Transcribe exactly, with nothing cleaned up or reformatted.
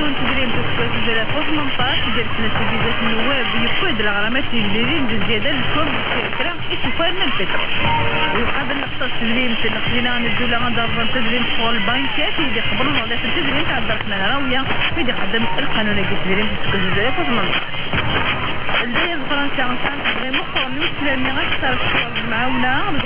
كون تدريم تسكوت زلا فوق منطاش ديال تنسيبيزات النواب يفيد الغرامات الجديدين بزيادة لكم كلام إسفارنا البترول ويقابل نقطة تدريم تنقلنا الدولة غندرب تدريم شغل البنكات يدي قبل وضع التدريم تاع درسنا راوية يدي قدم القانون اللي تدريم تسكوت زلا فوق منطاش الدنيا فرنسا غنسان تدريم مخور نوسلامي غنكتر الشغل المعاونة